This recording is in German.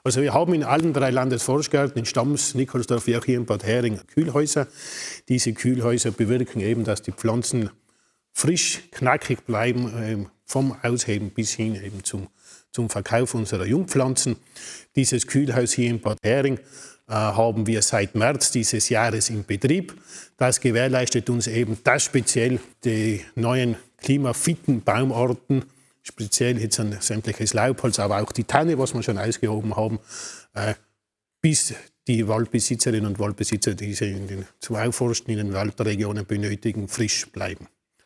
Also wir haben in allen 3 Landesforstgärten, in Stams, Nikolsdorf wie auch hier in Bad Hering, Kühlhäuser. Diese Kühlhäuser bewirken eben, dass die Pflanzen frisch, knackig bleiben, vom Ausheben bis hin eben zum Verkauf unserer Jungpflanzen. Dieses Kühlhaus hier in Bad Hering haben wir seit März dieses Jahres in Betrieb. Das gewährleistet uns eben, dass speziell die neuen klimafitten Baumarten, speziell jetzt an sämtliches Laubholz, aber auch die Tanne, was wir schon ausgehoben haben, bis die Waldbesitzerinnen und Waldbesitzer, die sie in den zu aufforstenden Waldregionen benötigen, frisch bleiben.